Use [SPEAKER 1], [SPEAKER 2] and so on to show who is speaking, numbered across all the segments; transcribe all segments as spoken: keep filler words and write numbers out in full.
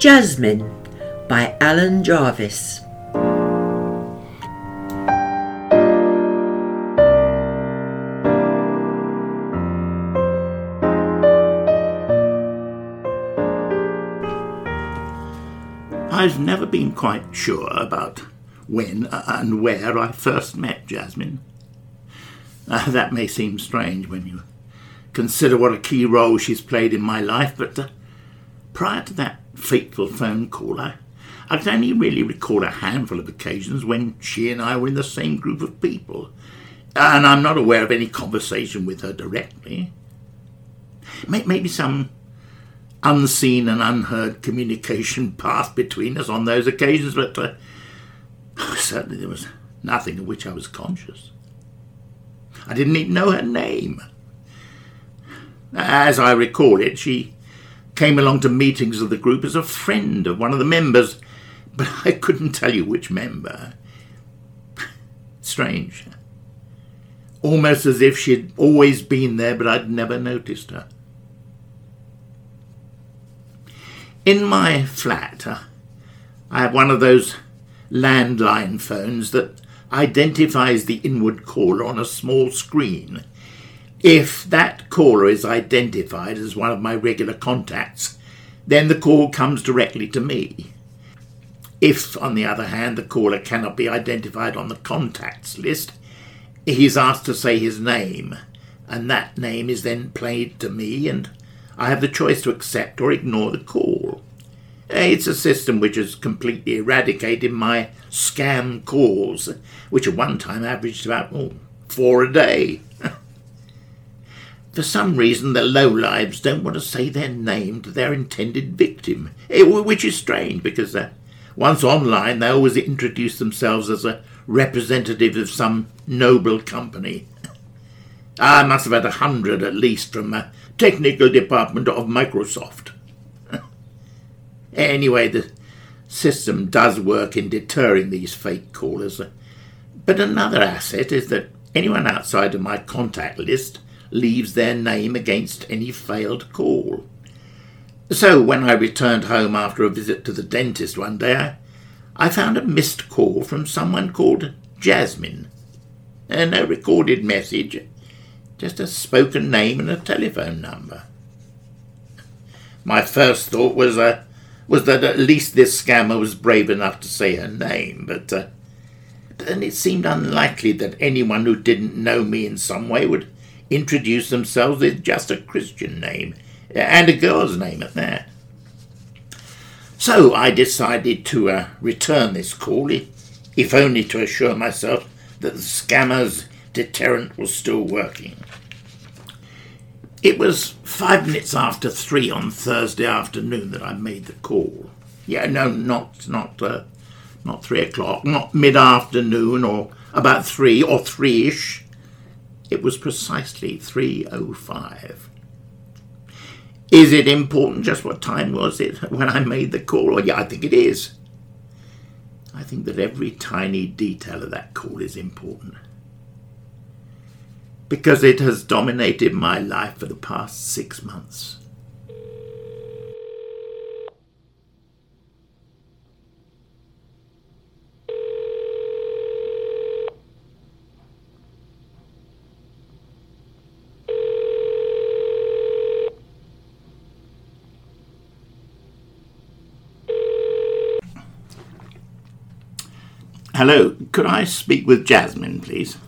[SPEAKER 1] Jasmine by Alan Jarvis.
[SPEAKER 2] I've never been quite sure about when and where I first met Jasmine. Uh, that may seem strange when you consider what a key role she's played in my life, but uh, prior to that fateful phone call, I, I can only really recall a handful of occasions when she and I were in the same group of people, and I'm not aware of any conversation with her directly. Maybe some unseen and unheard communication passed between us on those occasions, but uh, certainly there was nothing of which I was conscious. I didn't even know her name. As I recall it, she came along to meetings of the group as a friend of one of the members, but I couldn't tell you which member. Strange. Almost as if she'd always been there, but I'd never noticed her. In my flat, uh, I have one of those landline phones that identifies the inward caller on a small screen. If that caller is identified as one of my regular contacts, then the call comes directly to me. If, on the other hand, the caller cannot be identified on the contacts list, he is asked to say his name, and that name is then played to me, and I have the choice to accept or ignore the call. It's a system which has completely eradicated my scam calls, which at one time averaged about oh, four a day. For some reason, the lowlives don't want to say their name to their intended victim, which is strange because uh, once online they always introduce themselves as a representative of some noble company. I must have had a hundred at least from the technical department of Microsoft. Anyway, the system does work in deterring these fake callers. But another asset is that anyone outside of my contact list leaves their name against any failed call. So when I returned home after a visit to the dentist one day, I, I found a missed call from someone called Jasmine. And no recorded message, just a spoken name and a telephone number. My first thought was uh, was that at least this scammer was brave enough to say her name, but, uh, but then it seemed unlikely that anyone who didn't know me in some way would introduce themselves with just a Christian name, and a girl's name at that. So I decided to uh, return this call, if only to assure myself that the scammer's deterrent was still working. It was five minutes after three on Thursday afternoon that I made the call. Yeah, no, not not uh, not three o'clock, not mid-afternoon or about three or three-ish. It was precisely three oh five. Is it important just what time was it when I made the call? Well, yeah, I think it is. I think that every tiny detail of that call is important, because it has dominated my life for the past six months. Hello, could I speak with Jasmine, please?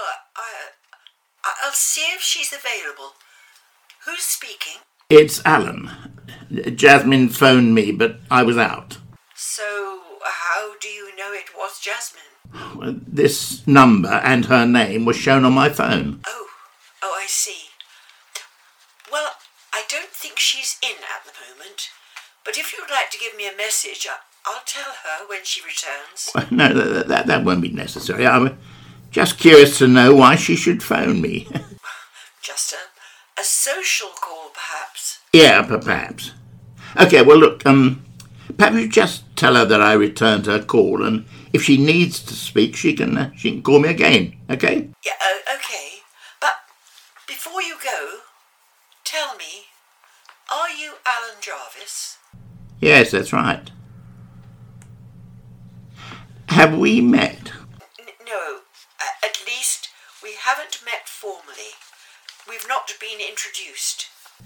[SPEAKER 3] I'll see if she's available. Who's speaking?
[SPEAKER 2] It's Alan. Jasmine phoned me, but I was out.
[SPEAKER 3] So, how do you know it was Jasmine?
[SPEAKER 2] Well, this number and her name was shown on my phone.
[SPEAKER 3] Oh, oh, I see. Well, I don't think she's in at the moment, but if you'd like to give me a message, I'll tell her when she returns.
[SPEAKER 2] Well, no, that, that, that won't be necessary. I'm just curious to know why she should phone me.
[SPEAKER 3] Just a, a social call, perhaps.
[SPEAKER 2] Yeah, perhaps. Okay, well, look, um, perhaps you just tell her that I returned her call, and if she needs to speak, she can uh, she can call me again, okay?
[SPEAKER 3] Yeah, uh, okay. But before you go, tell me, are you Alan Jarvis?
[SPEAKER 2] Yes, that's right. Have we met?
[SPEAKER 3] N- no, uh, at least we haven't met formally. We've not been introduced.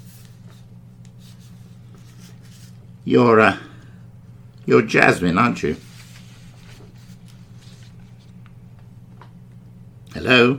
[SPEAKER 2] You're, uh, you're Jasmine, aren't you? Hello?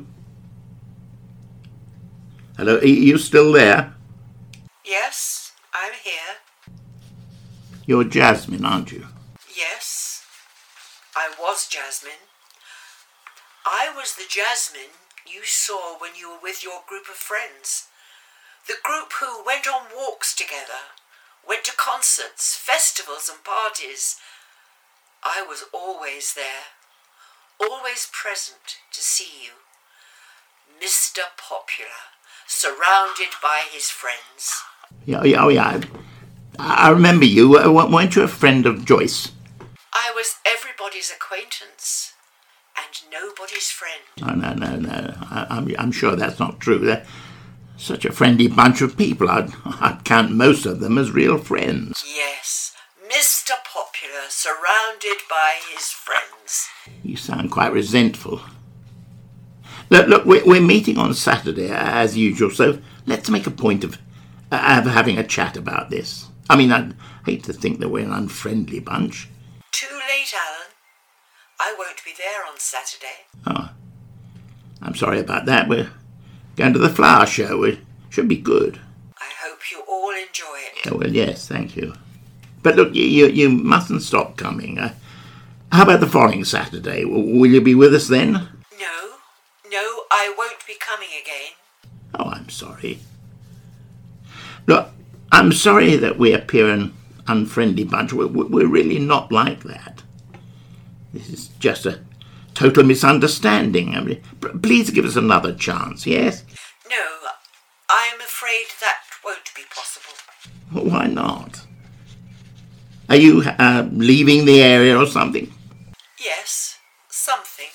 [SPEAKER 2] Hello, are you still there?
[SPEAKER 3] Yes, I'm here.
[SPEAKER 2] You're Jasmine, aren't you?
[SPEAKER 3] Yes, I was Jasmine. I was the Jasmine you saw when you were with your group of friends. The group who went on walks together, went to concerts, festivals and parties. I was always there, always present to see you. Mister Popular, surrounded by his friends.
[SPEAKER 2] Yeah, yeah, oh yeah. I, I remember you. Uh, weren't you a friend of Joyce?
[SPEAKER 3] I was everybody's acquaintance and nobody's friend.
[SPEAKER 2] Oh, no, no, no. I, I'm, I'm sure that's not true. They're such a friendly bunch of people. I'd, I'd count most of them as real friends.
[SPEAKER 3] Yes, Mister Popular, surrounded by his friends.
[SPEAKER 2] You sound quite resentful. Look, look, we're, we're meeting on Saturday, as usual, so let's make a point of, uh, of having a chat about this. I mean, I'd hate to think that we're an unfriendly bunch.
[SPEAKER 3] Too late, Alan. I won't be there on Saturday.
[SPEAKER 2] Oh, I'm sorry about that. We're going to the flower show. It should be good.
[SPEAKER 3] I hope you all enjoy it.
[SPEAKER 2] Yeah, well, yes, thank you. But look, you, you, you mustn't stop coming. Uh, how about the following Saturday? W- will you be with us then?
[SPEAKER 3] No, no, I won't be coming again.
[SPEAKER 2] Oh, I'm sorry. Look, I'm sorry that we appear an unfriendly bunch. We're, we're really not like that. This is just a total misunderstanding. I mean, please give us another chance, yes?
[SPEAKER 3] No, I'm afraid that won't be possible.
[SPEAKER 2] Well, why not? Are you uh, leaving the area or something?
[SPEAKER 3] Yes, something.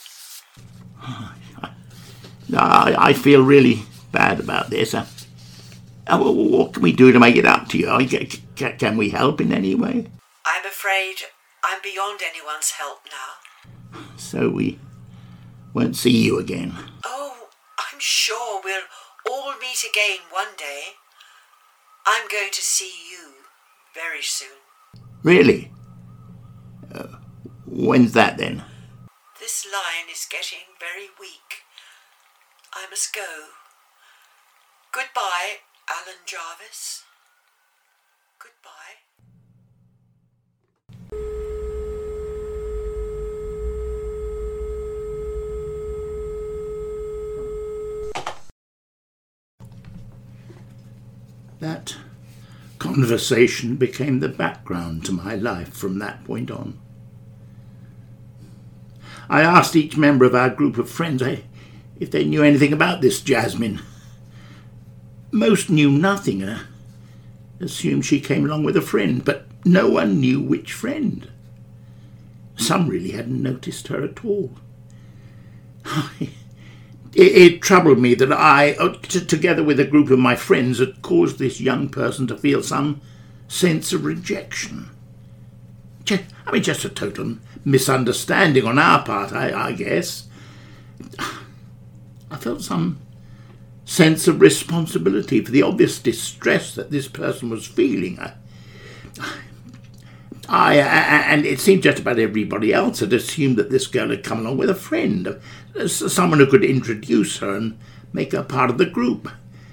[SPEAKER 2] I, I feel really bad about this. Uh, uh, what can we do to make it up to you? Can, can we help in any way?
[SPEAKER 3] I'm afraid I'm beyond anyone's help now.
[SPEAKER 2] So we won't see you again.
[SPEAKER 3] Oh, I'm sure we'll all meet again one day. I'm going to see you very soon.
[SPEAKER 2] Really? Uh, when's that then?
[SPEAKER 3] This line is getting very weak. I must go. Goodbye, Alan Jarvis. Goodbye.
[SPEAKER 2] That conversation became the background to my life from that point on. I asked each member of our group of friends if they knew anything about this Jasmine. Most knew nothing, uh, assumed she came along with a friend, but no one knew which friend. Some really hadn't noticed her at all. It, it troubled me that I, uh, t- together with a group of my friends, had caused this young person to feel some sense of rejection. Just, I mean, just a total misunderstanding on our part, I, I guess. I felt some sense of responsibility for the obvious distress that this person was feeling. I, I, and it seemed just about everybody else had assumed that this girl had come along with a friend, someone who could introduce her and make her part of the group.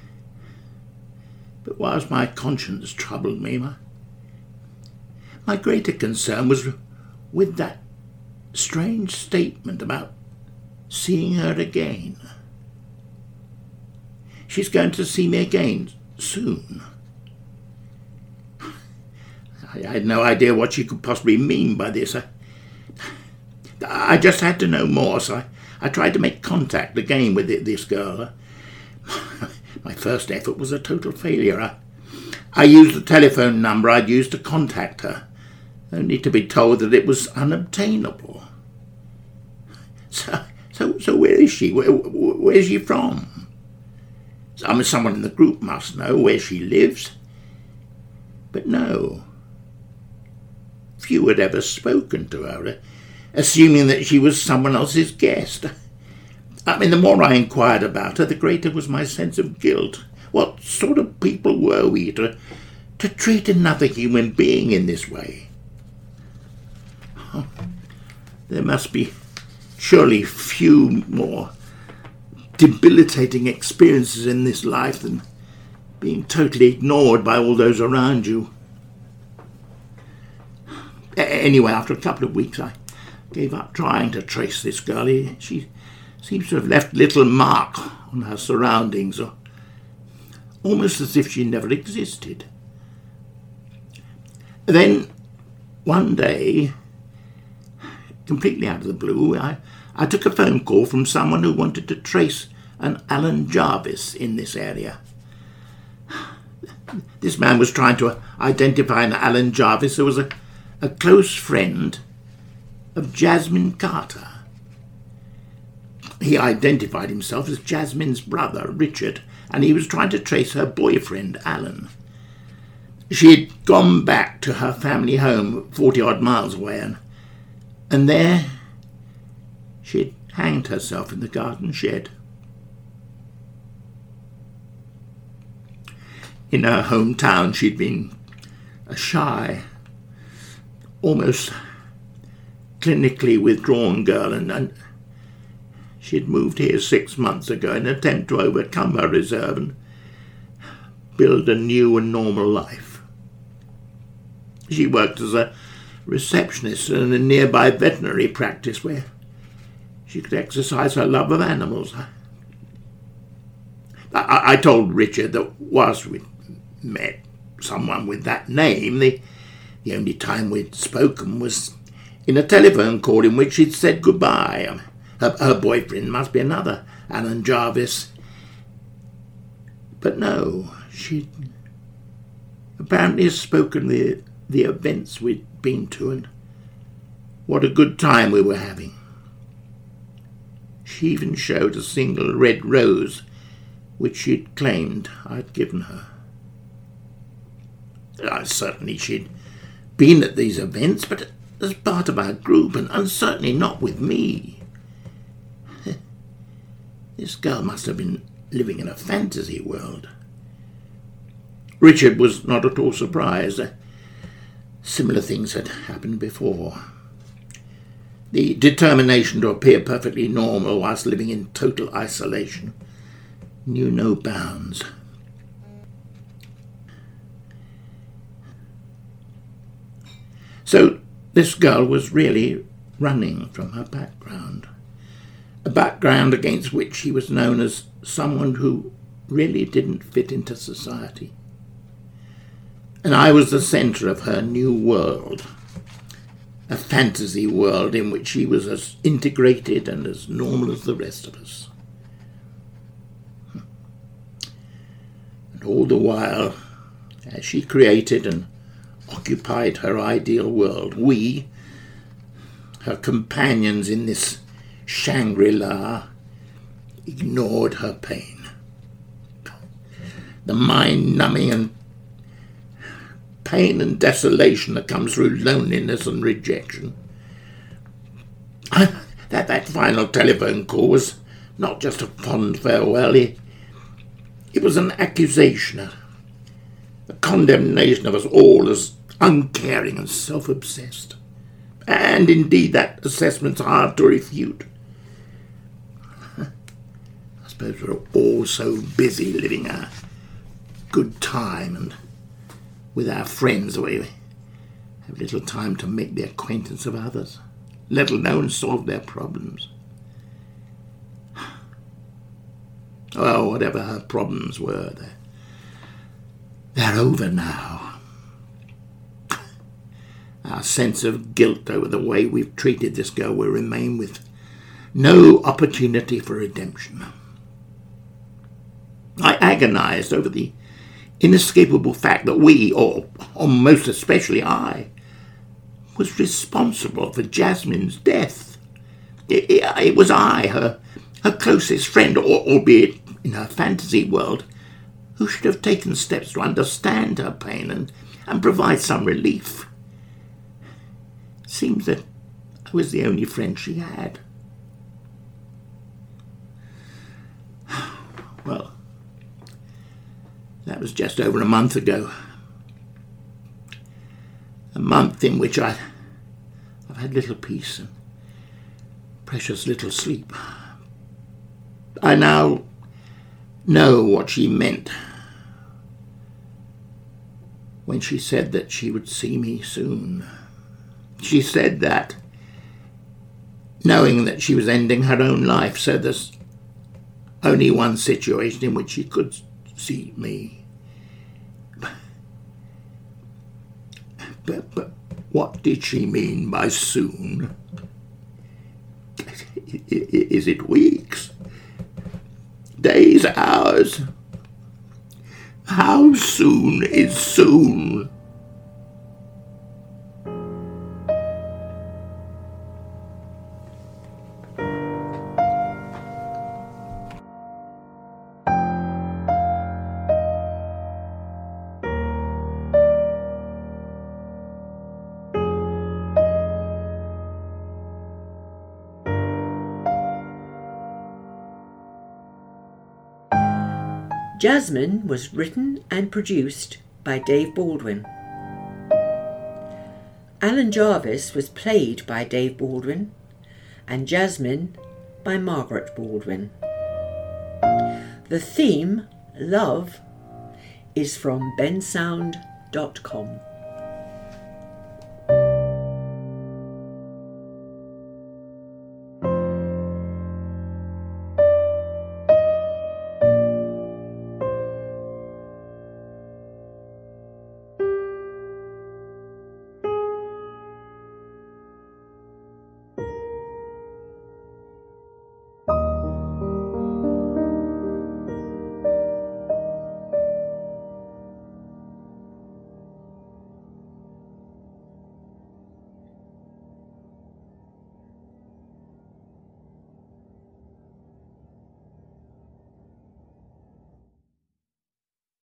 [SPEAKER 2] But whilst my conscience troubled me, my, my greater concern was with that strange statement about seeing her again. She's going to see me again soon. I had no idea what she could possibly mean by this. I, I just had to know more, so I, I tried to make contact again with it, this girl. My first effort was a total failure. I, I used the telephone number I'd used to contact her, only to be told that it was unobtainable. So, so, so where is she? Where, where is she from? I mean, someone in the group must know where she lives. But no, few had ever spoken to her, assuming that she was someone else's guest. I mean, the more I inquired about her, the greater was my sense of guilt. What sort of people were we to, to treat another human being in this way? Oh, there must be surely few more debilitating experiences in this life than being totally ignored by all those around you. Anyway, after a couple of weeks, I gave up trying to trace this girl. She seems to have left little mark on her surroundings, or almost as if she never existed. Then, one day, completely out of the blue, I, I took a phone call from someone who wanted to trace an Alan Jarvis in this area. This man was trying to identify an Alan Jarvis who was a, a close friend of Jasmine Carter. He identified himself as Jasmine's brother, Richard, and he was trying to trace her boyfriend, Alan. She had gone back to her family home forty-odd miles away, and, and there she had hanged herself in the garden shed. In her hometown, she'd been a shy, almost clinically withdrawn girl, and, and she'd moved here six months ago in an attempt to overcome her reserve and build a new and normal life. She worked as a receptionist in a nearby veterinary practice where she could exercise her love of animals. I, I told Richard that whilst we'd met someone with that name, the, the only time we'd spoken was in a telephone call in which she'd said goodbye. Her, her boyfriend must be another Alan Jarvis. But no, she'd apparently spoken the, the events we'd been to and what a good time we were having. She even showed a single red rose which she'd claimed I'd given her. Uh, certainly she'd been at these events, but as part of our group, and, and certainly not with me. This girl must have been living in a fantasy world. Richard was not at all surprised. Uh, similar things had happened before. The determination to appear perfectly normal whilst living in total isolation knew no bounds. So this girl was really running from her background, a background against which she was known as someone who really didn't fit into society. And I was the centre of her new world, a fantasy world in which she was as integrated and as normal as the rest of us. And all the while, as she created and occupied her ideal world, we, her companions in this Shangri-La, ignored her pain. The mind-numbing and pain and desolation that comes through loneliness and rejection. I, that, that final telephone call was not just a fond farewell. It, it was an accusation, a, a condemnation of us all as uncaring and self-obsessed. And indeed that assessment's hard to refute. I suppose we're all so busy living our good time and with our friends, we have little time to make the acquaintance of others, let alone solve their problems. Oh, whatever her problems were, they're, they're over now. Our sense of guilt over the way we've treated this girl will remain with no opportunity for redemption. I agonized over the inescapable fact that we, or, or most especially I, was responsible for Jasmine's death. It, it, it was I, her, her closest friend, or, albeit in her fantasy world, who should have taken steps to understand her pain and, and provide some relief. Seems that I was the only friend she had. Well, that was just over a month ago. A month in which I, I've had little peace and precious little sleep. I now know what she meant when she said that she would see me soon. She said that, knowing that she was ending her own life, so there's only one situation in which she could see me. But, but what did she mean by soon? Is it weeks? Days? Hours? How soon is soon?
[SPEAKER 1] Jasmine was written and produced by Dave Baldwin. Alan Jarvis was played by Dave Baldwin and Jasmine by Margaret Baldwin. The theme, Love, is from bensound dot com.